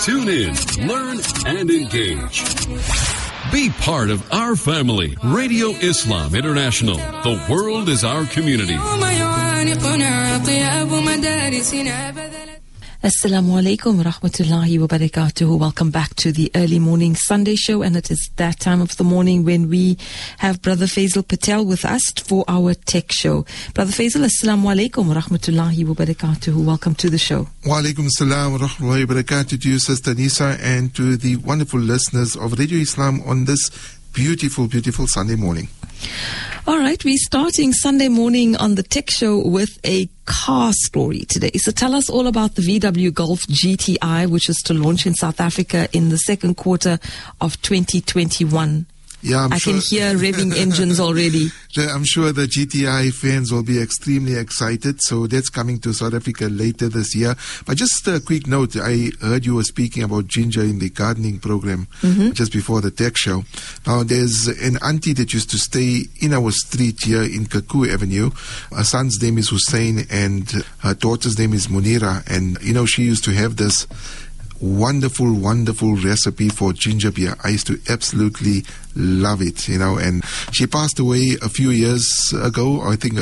Tune in, learn, and engage. Be part of our family, Radio Islam International. The world is our community. Assalamu alaikum wa rahmatullahi wa barakatuhu. Welcome back to the early morning Sunday show, and it is that time of the morning when we have Brother Faisal Patel with us for our tech show. Brother Faisal, assalamu alaikum wa rahmatullahi wa barakatuhu. Welcome to the show. Wa alaikum assalam wa rahmatullahi wa barakatuh to you, Sister Nisa, and to the wonderful listeners of Radio Islam on this beautiful, beautiful Sunday morning. All right, we're starting Sunday morning on the Tech Show with a car story today. So tell us all about the VW Golf GTI, which is to launch in South Africa in the second quarter of 2021. Yeah, I can hear revving engines already. I'm sure the GTI fans will be extremely excited. So that's coming to South Africa later this year. But just a quick note, I heard you were speaking about ginger in the gardening program just before the tech show. Now, there's an auntie that used to stay in our street here in Kaku Avenue. Her son's name is Hussein and her daughter's name is Munira. And, you know, she used to have this wonderful, wonderful recipe for ginger beer. I used to absolutely love it, you know, and she passed away a few years ago, I think,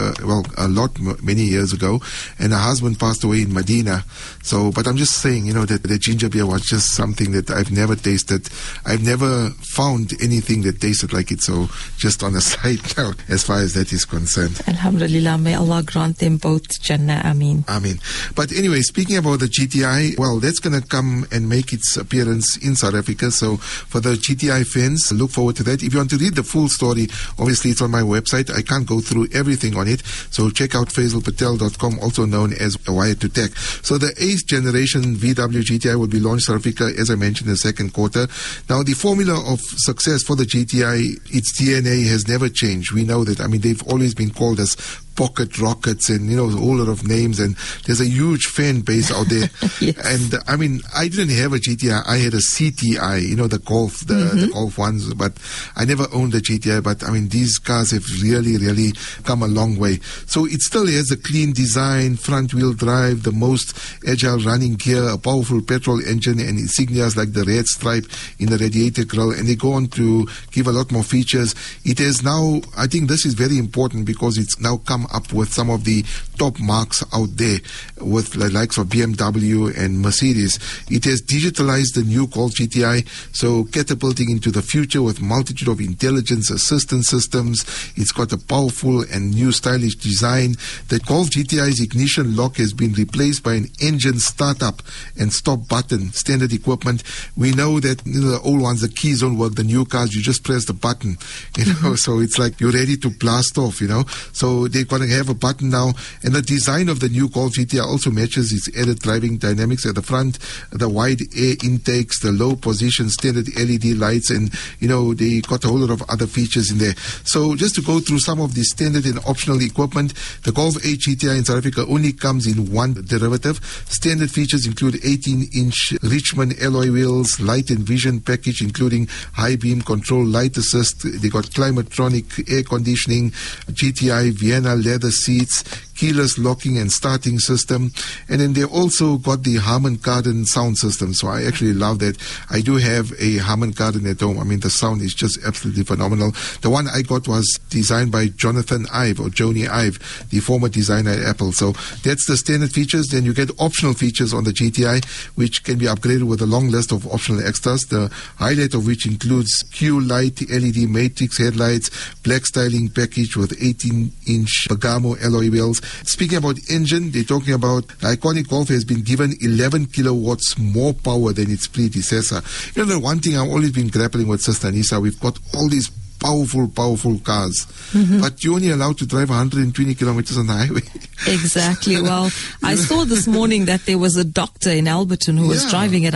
many years ago, and her husband passed away in Medina. So, but I'm just saying, you know, that the ginger beer was just something that I've never tasted. I've never found anything that tasted like it. So, just on a side note, as far as that is concerned. Alhamdulillah, may Allah grant them both Jannah, Ameen. Ameen. But anyway, speaking about the GTI, well, that's going to come and make its appearance in South Africa. So, for the GTI fans, look forward to that. If you want to read the full story, obviously it's on my website. I can't go through everything on it. So check out faisalpatel.com, also known as Wired to Tech. So the 8th generation VW GTI will be launched in South Africa, as I mentioned, in the second quarter. Now, the formula of success for the GTI, its DNA has never changed. We know that. I mean, they've always been called as pocket rockets and, you know, a whole lot of names, and there's a huge fan base out there. Yes. And I mean, I didn't have a GTI, I had a CTI, you know, the Golf, the Golf ones, but I never owned a GTI. But I mean, these cars have really, really come a long way. So it still has a clean design, front wheel drive, the most agile running gear, a powerful petrol engine, and insignias like the red stripe in the radiator grille, and they go on to give a lot more features. It has now, I think this is very important because it's now come up with some of the top marks out there with the likes of BMW and Mercedes. It has digitalized the new Golf GTI, so catapulting into the future with multitude of intelligence assistance systems. It's got a powerful and new stylish design. The Golf GTI's ignition lock has been replaced by an engine startup and stop button, standard equipment. We know that, you know, the old ones, the keys don't work. The new cars, you just press the button, you know, so it's like you're ready to blast off, you know. So they've got to have a button now, and the design of the new Golf GTI also matches its added driving dynamics at the front, the wide air intakes, the low position standard LED lights, and, you know, they got a whole lot of other features in there. So just to go through some of the standard and optional equipment, the Golf 8 GTI in South Africa only comes in one derivative. Standard features include 18-inch Richmond alloy wheels, light and vision package including high beam control, light assist. They got Climatronic air conditioning, GTI Vienna leather seats, keyless locking and starting system, and then they also got the Harman Kardon sound system. So I actually love that. I do have a Harman Kardon at home. I mean, the sound is just absolutely phenomenal. The one I got was designed by Jonathan Ive, or Jony Ive, the former designer at Apple. So that's the standard features. Then you get optional features on the GTI, which can be upgraded with a long list of optional extras, the highlight of which includes Q light, LED matrix headlights, black styling package with 18-inch Bergamo alloy wheels. Speaking about engine, they're talking about the iconic Golf has been given 11 kilowatts more power than its predecessor. You know, the one thing I've always been grappling with, Sister Nisa, we've got all these powerful cars, but you're only allowed to drive 120 kilometers on the highway. Exactly. Well, I saw this morning that there was a doctor in Alberton who was driving at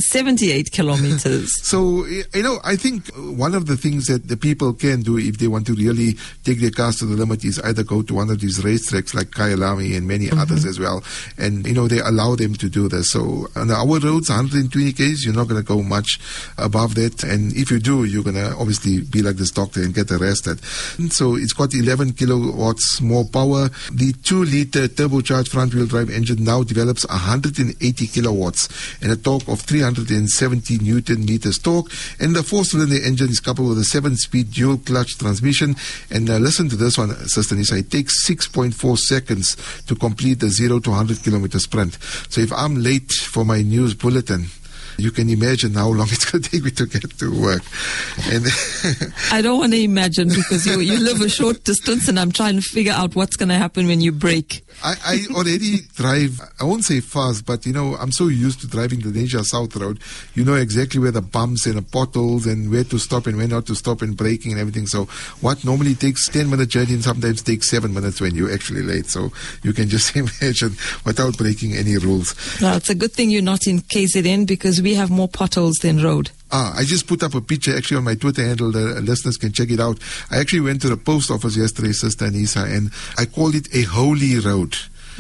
178 kilometers. So, you know, I think one of the things that the people can do if they want to really take their cars to the limit is either go to one of these racetracks like Kyalami and many others as well. And, you know, they allow them to do this. So on our roads, 120 k's, you're not going to go much above that. And if you do, you're going to obviously be like the this doctor and get arrested. And so it's got 11 kilowatts more power. The 2-liter turbocharged front-wheel drive engine now develops 180 kilowatts and a torque of 370 Newton meters torque. And the 4-cylinder engine is coupled with a 7-speed dual-clutch transmission. And listen to this one, Sister Nisa. It takes 6.4 seconds to complete the 0 to 100 kilometer sprint. So if I'm late for my news bulletin, you can imagine how long it's going to take me to get to work. And I don't want to imagine, because you live a short distance and I'm trying to figure out what's going to happen when you brake. I already drive, I won't say fast, but I'm so used to driving the Leisure South Road. You know exactly where the bumps and the potholes and where to stop and where not to stop and braking and everything. So what normally takes 10-minute journey and sometimes takes 7 minutes when you're actually late. So you can just imagine without breaking any rules. Well, it's a good thing you're not in KZN, because we have more potholes than road. I just put up a picture actually on my Twitter handle. The listeners can check it out. I actually went to the post office yesterday, Sister Anissa, and I called it a holy road.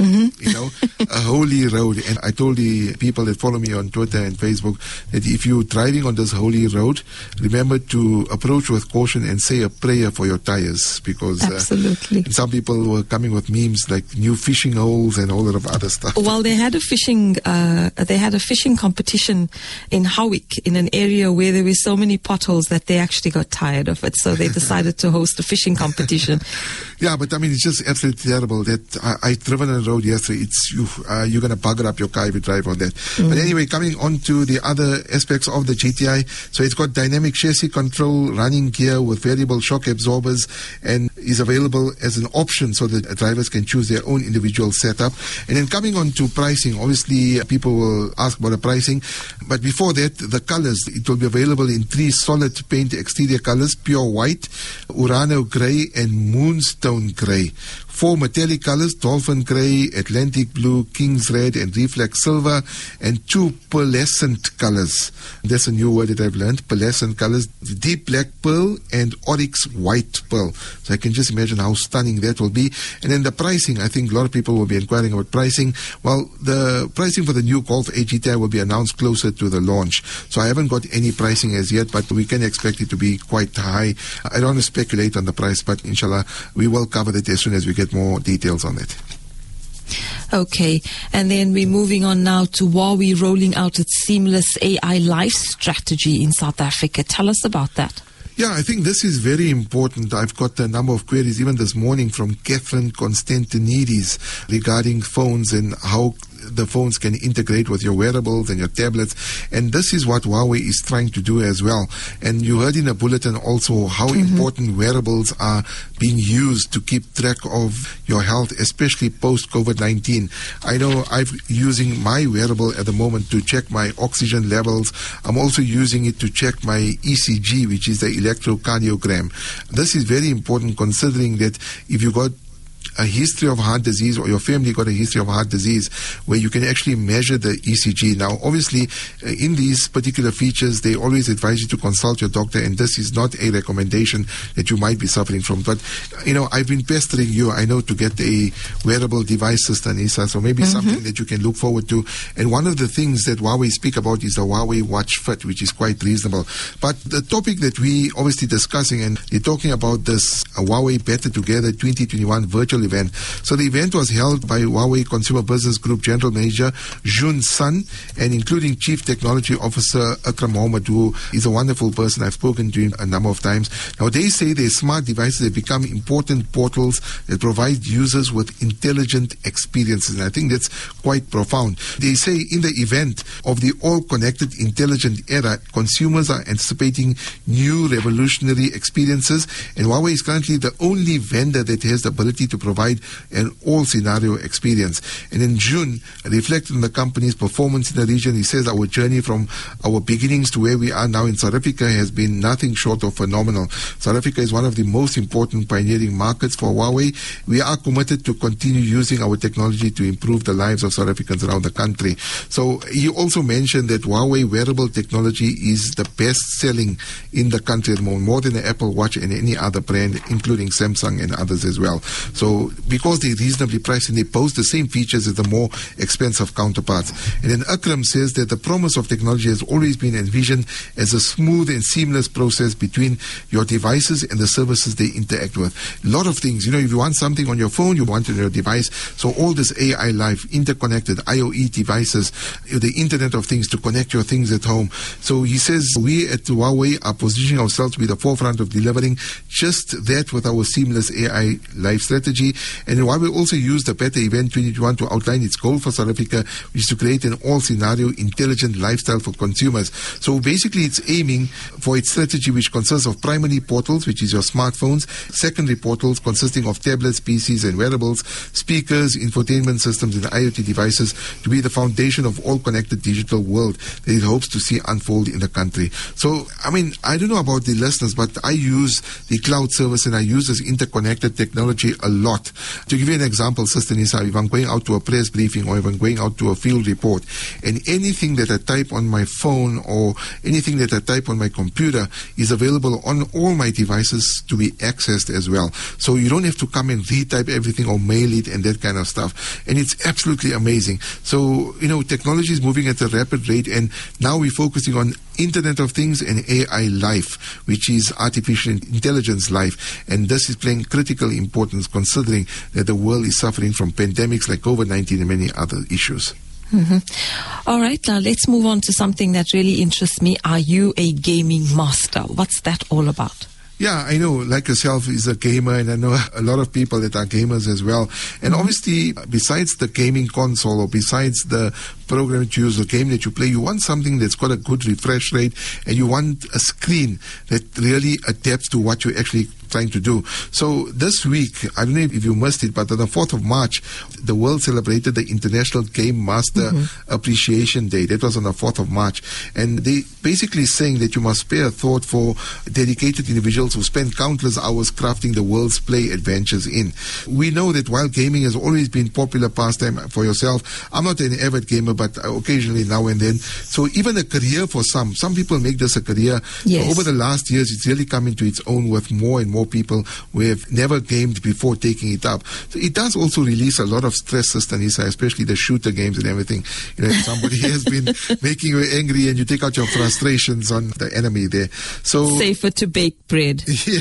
A holy road. And I told the people that follow me on Twitter and Facebook that if you're driving on this holy road, remember to approach with caution and say a prayer for your tires, because absolutely. Some people were coming with memes like new fishing holes and all lot of other stuff. Well, they had a fishing competition in Howick, in an area where there were so many potholes that they actually got tired of it. So they decided to host a fishing competition. Yeah, but I mean, it's just absolutely terrible that I've driven on the road yesterday. It's you're going to bugger up your car if you drive on that. But anyway, coming on to the other aspects of the GTI. So it's got dynamic chassis control, running gear with variable shock absorbers, and is available as an option so that drivers can choose their own individual setup. And then coming on to pricing, obviously people will ask about the pricing. But before that, the colors. It will be available in 3 solid paint exterior colors: pure white, Urano grey, and moonstone grey. 4 metallic colors: dolphin grey, Atlantic blue, king's red, and reflex silver, and 2 pearlescent colors. That's a new word that I've learned. Pearlescent colors: deep black pearl and oryx white pearl. So I can just imagine how stunning that will be. And then the pricing, I think a lot of people will be inquiring about pricing. Well, the pricing for the new Golf 8 GTI will be announced closer to the launch. So I haven't got any pricing as yet, but we can expect it to be quite high. I don't want to speculate on the price, but inshallah, we will cover that as soon as we get more details on it. Okay, and then we're moving on now to Huawei rolling out its seamless AI life strategy in South Africa. Tell us about that. Yeah, I think this is very important. I've got a number of queries even this morning from Catherine Constantinidis regarding phones and how the phones can integrate with your wearables and your tablets. And this is what Huawei is trying to do as well. And you heard in a bulletin also how important wearables are being used to keep track of your health, especially post-COVID-19. I know I'm using my wearable at the moment to check my oxygen levels. I'm also using it to check my ECG, which is the electrocardiogram. This is very important, considering that if you got a history of heart disease, or your family got a history of heart disease, where you can actually measure the ECG. Now, obviously, in these particular features, they always advise you to consult your doctor, and this is not a recommendation that you might be suffering from. But, I've been pestering you, I know, to get a wearable device, Sister Anissa, so maybe something that you can look forward to. And one of the things that Huawei speak about is the Huawei Watch Fit, which is quite reasonable. But the topic that we obviously discussing, and they're talking about this Huawei Better Together 2021 virtual event. So the event was held by Huawei Consumer Business Group General Manager Jun Sun, and including Chief Technology Officer Akram Mohammed, who is a wonderful person. I've spoken to him a number of times. Now, they say their smart devices have become important portals that provide users with intelligent experiences, and I think that's quite profound. They say in the event of the all-connected intelligent era, consumers are anticipating new revolutionary experiences, and Huawei is currently the only vendor that has the ability to provide an all-scenario experience. And in June, reflecting on the company's performance in the region, he says our journey from our beginnings to where we are now in South Africa has been nothing short of phenomenal. South Africa is one of the most important pioneering markets for Huawei. We are committed to continue using our technology to improve the lives of South Africans around the country. So he also mentioned that Huawei wearable technology is the best selling in the country at the moment, more than the Apple Watch and any other brand, including Samsung and others as well. So So because they're reasonably priced and they boast the same features as the more expensive counterparts. And then Akram says that the promise of technology has always been envisioned as a smooth and seamless process between your devices and the services they interact with. A lot of things, if you want something on your phone, you want it on your device. So all this AI life, interconnected IoE devices, the Internet of Things to connect your things at home. So he says we at Huawei are positioning ourselves to be the forefront of delivering just that with our seamless AI life strategy. And Huawei also used the Better Event 2021 to outline its goal for South Africa, which is to create an all-scenario intelligent lifestyle for consumers. So basically it's aiming for its strategy, which consists of primary portals, which is your smartphones, secondary portals consisting of tablets, PCs and wearables, speakers, infotainment systems and IoT devices to be the foundation of all connected digital world that it hopes to see unfold in the country. So, I don't know about the listeners, but I use the cloud service and I use this interconnected technology a lot. To give you an example, Sister Nisa, if I'm going out to a press briefing or if I'm going out to a field report, and anything that I type on my phone or anything that I type on my computer is available on all my devices to be accessed as well. So you don't have to come and retype everything or mail it and that kind of stuff. And it's absolutely amazing. So, technology is moving at a rapid rate, and now we're focusing on Internet of Things and AI life, which is artificial intelligence life. And this is playing critical importance considering that the world is suffering from pandemics like COVID-19 and many other issues. Mm-hmm. All right, now let's move on to something that really interests me. Are you a gaming master? What's that all about? Yeah, I know, like yourself, is a gamer, and I know a lot of people that are gamers as well. And obviously, besides the gaming console or besides the program that you use, the game that you play, you want something that's got a good refresh rate, and you want a screen that really adapts to what you're actually trying to do. So this week, I don't know if you missed it, but on the 4th of March, the world celebrated the International Game Master Appreciation Day. That was on the 4th of March. And they basically saying that you must spare a thought for dedicated individuals who spend countless hours crafting the world's play adventures in. We know that while gaming has always been popular pastime for yourself, I'm not an avid gamer, but occasionally now and then. So even a career for some people make this a career. Yes. So over the last years, it's really come into its own with more and more people who have never gamed before taking it up. So it does also release a lot of stress, Sister Nisa, especially the shooter games and everything. If somebody has been making you angry and you take out your frustrations on the enemy there. So safer to bake bread. Yeah.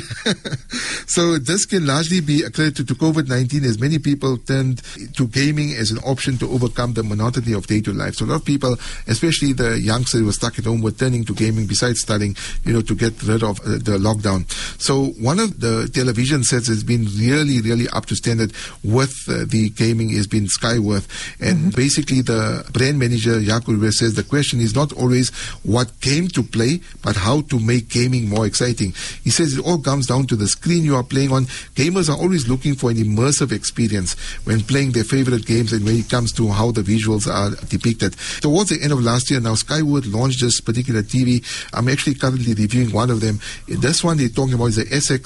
So this can largely be accredited to COVID-19, as many people turned to gaming as an option to overcome the monotony of day-to-day life. So a lot of people, especially the youngsters who were stuck at home, were turning to gaming besides studying, to get rid of the lockdown. So one of the television sets has been really, really up to standard with the gaming has been Skyworth. And basically the brand manager, Yaku, says the question is not always what game to play, but how to make gaming more exciting. He says it all comes down to the screen you are playing on. Gamers are always looking for an immersive experience when playing their favorite games and when it comes to how the visuals are depicted. Towards the end of last year, now Skyworth launched this particular TV. I'm actually currently reviewing one of them. This one they're talking about is the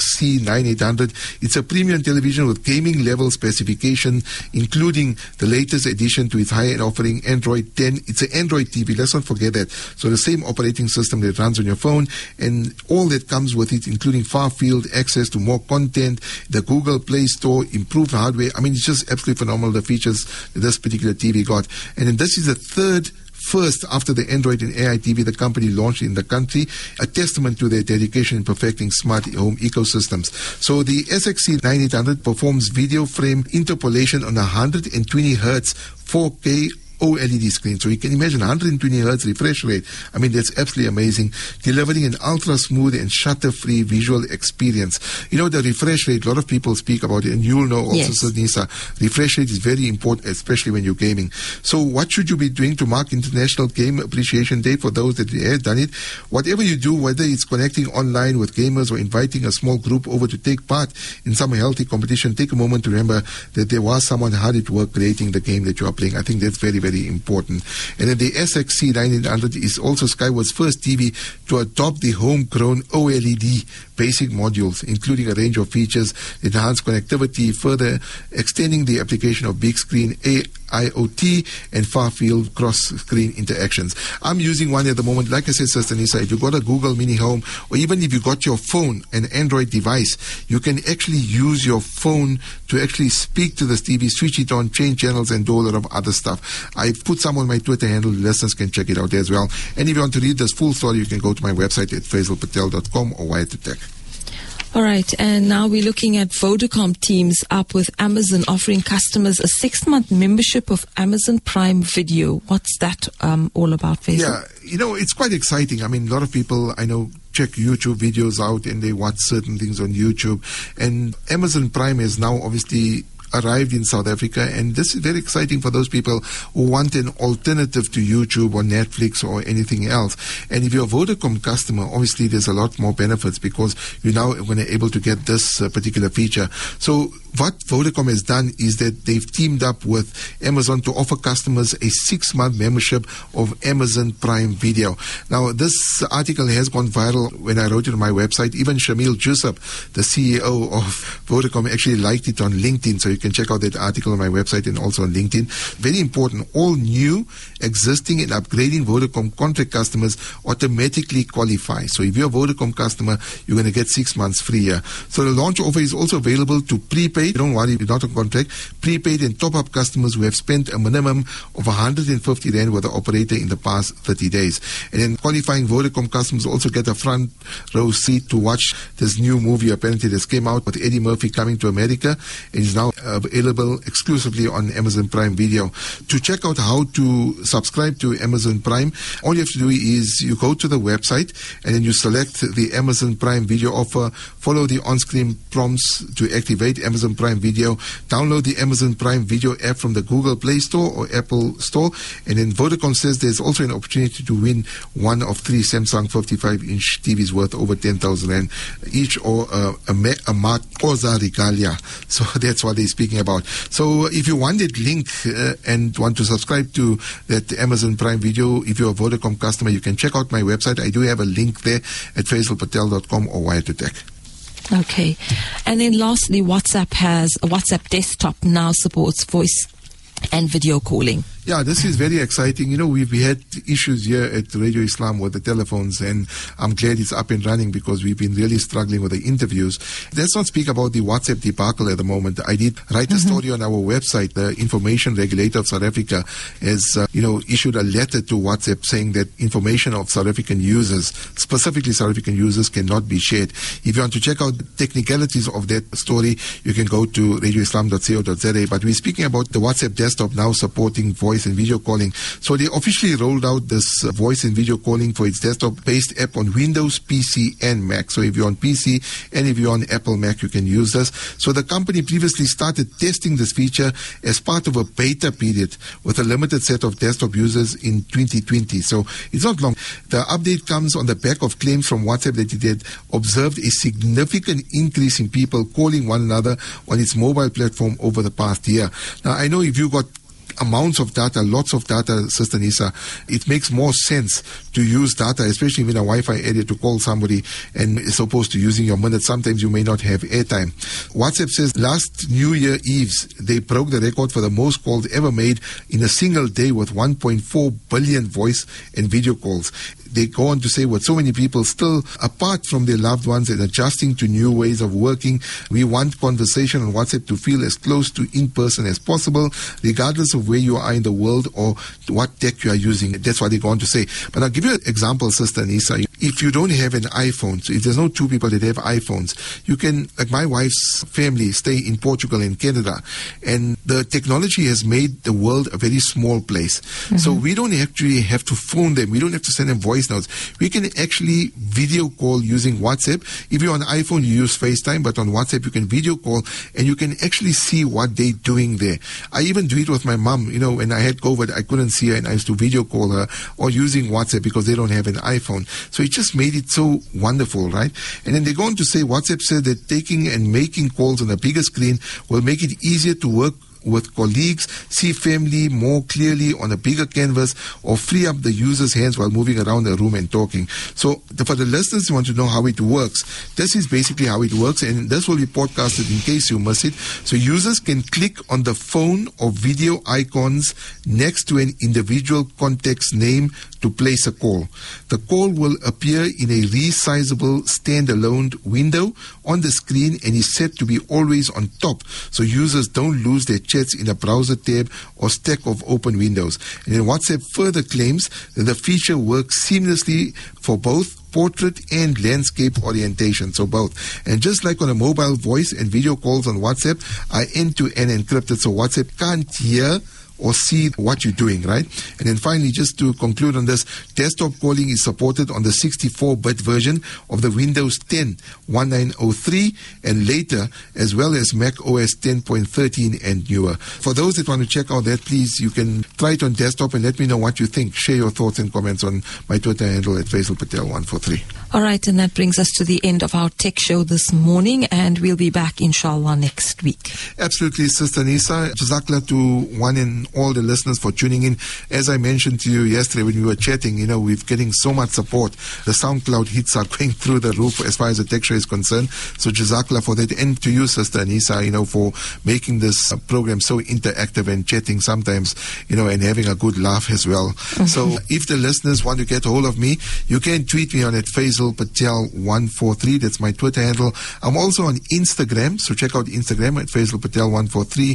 SXC9800. It's a premium television with gaming level specification, including the latest addition to its high-end offering, Android 10. It's an Android TV. Let's not forget that. So the same operating system that runs on your phone and all that comes with it, including far-field access to more content, the Google Play Store, improved hardware. I mean, it's just absolutely phenomenal, the features that this particular TV got. And then this is the first after the Android and AI TV the company launched in the country, a testament to their dedication in perfecting smart home ecosystems. So the SXC9800 performs video frame interpolation on 120 Hertz 4K OLED screen. So you can imagine 120 Hertz refresh rate. I mean, that's absolutely amazing. Delivering an ultra smooth and shutter-free visual experience. The refresh rate, a lot of people speak about it, and you'll know also, Yes. Nisa, refresh rate is very important, especially when you're gaming. So what should you be doing to mark International Game Appreciation Day for those that have done it? Whatever you do, whether it's connecting online with gamers or inviting a small group over to take part in some healthy competition, take a moment to remember that there was someone hard at work creating the game that you are playing. I think that's very, very important. And then the SXC9800 is also Skyworth's first TV to adopt the homegrown OLED basic modules, including a range of features that enhance connectivity, further extending the application of big screen IoT and far-field cross-screen interactions. I'm using one at the moment. Like I said, Sister Nisa, if you've got a Google Mini Home, or even if you've got your phone, an Android device, you can actually use your phone to actually speak to this TV, switch it on, change channels, and do a lot of other stuff. I've put some on my Twitter handle. Listeners can check it out there as well. And if you want to read this full story, you can go to my website at faisalpatel.com or Wired to Tech. All right, and now we're looking at Vodacom teams up with Amazon offering customers a 6-month membership of Amazon Prime Video. What's that all about, Faisal? Yeah, it's quite exciting. I mean, a lot of people I know check YouTube videos out and they watch certain things on YouTube. And Amazon Prime has now obviously arrived in South Africa, and this is very exciting for those people who want an alternative to YouTube or Netflix or anything else. And if you're a Vodacom customer, obviously there's a lot more benefits because you're now going to be able to get this particular feature. So what Vodacom has done is that they've teamed up with Amazon to offer customers a 6-month membership of Amazon Prime Video. Now, this article has gone viral when I wrote it on my website. Even Shamil Jusub, the CEO of Vodacom, actually liked it on LinkedIn. So you can check out that article on my website and also on LinkedIn. Very important, all new, existing and upgrading Vodacom contract customers automatically qualify. So if you're a Vodacom customer, you're going to get 6 months free here. So the launch offer is also available to prepaid, don't worry, you're not on contract, prepaid and top-up customers who have spent a minimum of 150 Rand with the operator in the past 30 days. And then qualifying Vodacom customers also get a front row seat to watch this new movie apparently that came out with Eddie Murphy Coming to America. It is now available exclusively on Amazon Prime Video. To check out how to subscribe to Amazon Prime, all you have to do is you go to the website and then you select the Amazon Prime Video offer, follow the on-screen prompts to activate Amazon Prime Video, download the Amazon Prime Video app from the Google Play Store or Apple Store, and then Vodacom says there's also an opportunity to win one of 3 Samsung 55-inch TVs worth over 10,000 Rand each, or a Marcosa Regalia. So that's what they're speaking about. So if you want that link and want to subscribe to that Amazon Prime Video, if you're a Vodacom customer, you can check out my website. I do have a link there at faisalpatel.com or Wired to Tech. Okay. And then lastly, WhatsApp desktop now supports voice and video calling. Yeah, this is very exciting. We had issues here at Radio Islam with the telephones, and I'm glad it's up and running because we've been really struggling with the interviews. Let's not speak about the WhatsApp debacle at the moment. I did write a story on our website. The Information Regulator of South Africa has, issued a letter to WhatsApp saying that information of South African users, specifically South African users, cannot be shared. If you want to check out the technicalities of that story, you can go to radioislam.co.za. But we're speaking about the WhatsApp desktop now supporting voice and video calling. So they officially rolled out this voice and video calling for its desktop-based app on Windows, PC, and Mac. So if you're on PC and if you're on Apple Mac, you can use this. So the company previously started testing this feature as part of a beta period with a limited set of desktop users in 2020. So it's not long. The update comes on the back of claims from WhatsApp that it had observed a significant increase in people calling one another on its mobile platform over the past year. Now, I know if you got amounts of data, lots of data, Sister Nisa, it makes more sense to use data, especially in a Wi-Fi area, to call somebody, and as opposed to using your minutes. Sometimes you may not have airtime. WhatsApp says last New Year Eves, they broke the record for the most calls ever made in a single day with 1.4 billion voice and video calls. They go on to say, with so many people still apart from their loved ones and adjusting to new ways of working, we want conversation on WhatsApp to feel as close to in-person as possible, regardless of where you are in the world or what tech you are using. That's what they go on to say. But I'll give you an example, Sister Nisa. If you don't have an iPhone, so if there's no two people that have iPhones, you can, like my wife's family, stay in Portugal and Canada. And the technology has made the world a very small place. So we don't actually have to phone them. We don't have to send them voice notes. We can actually video call using WhatsApp. If you're on iPhone, you use FaceTime, but on WhatsApp, you can video call and you can actually see what they're doing there. I even do it with my mom. When I had COVID, I couldn't see her and I used to video call her, or using WhatsApp because they don't have an iPhone. So it just made it so wonderful, right? And then they go on to say, WhatsApp said that taking and making calls on a bigger screen will make it easier to work with colleagues, see family more clearly on a bigger canvas, or free up the user's hands while moving around the room and talking. So for the listeners who want to know how it works, this is basically how it works, and this will be podcasted in case you miss it. So users can click on the phone or video icons next to an individual contact's name to place a call. The call will appear in a resizable standalone window on the screen and is set to be always on top, so users don't lose their chats in a browser tab or stack of open windows. And then WhatsApp further claims that the feature works seamlessly for both portrait and landscape orientation, so both. And just like on a mobile, voice and video calls on WhatsApp are end-to-end encrypted, so WhatsApp can't hear or see what you're doing, right? And then finally, just to conclude on this, desktop calling is supported on the 64-bit version of the Windows 10 1903 and later, as well as Mac OS 10.13 and newer. For those that want to check out that, please, you can try it on desktop and let me know what you think. Share your thoughts and comments on my Twitter handle at Faisal Patel 143. All right, and that brings us to the end of our tech show this morning, and we'll be back, inshallah, next week. Absolutely, Sister Nisa. Jazakallah to one and all the listeners for tuning in. As I mentioned to you yesterday when we were chatting, we're getting so much support. The SoundCloud hits are going through the roof as far as the tech show is concerned. So Jazakallah for that. And to you, Sister Nisa, for making this program so interactive and chatting sometimes, and having a good laugh as well. So if the listeners want to get hold of me, you can tweet me on at Faisal Patel 143. That's my Twitter handle. I'm also on Instagram. So check out Instagram at Faisal Patel 143.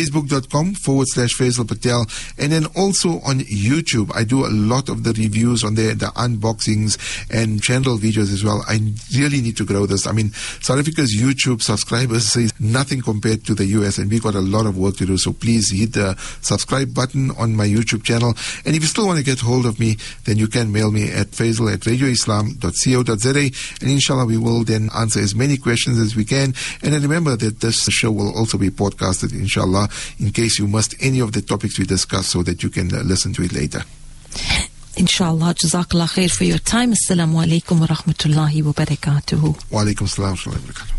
Facebook.com/Faisal Patel, and then also on YouTube. I do a lot of the reviews on there, the unboxings and channel videos as well. I really need to grow this. I mean, South Africa's YouTube subscribers is nothing compared to the US, and we've got a lot of work to do. So please hit the subscribe button on my YouTube channel. And if you still want to get hold of me, then you can mail me at faisal@radioislam.co.za, and inshallah we will then answer as many questions as we can. And then remember that this show will also be podcasted, inshallah, in case you missed any of the topics we discussed, so that you can listen to it later. Inshallah. Jazakallah khair for your time. Assalamu alaikum wa rahmatullahi wa barakatuhu. Wa alaikum assalam wa rahmatullahi wa barakatuh.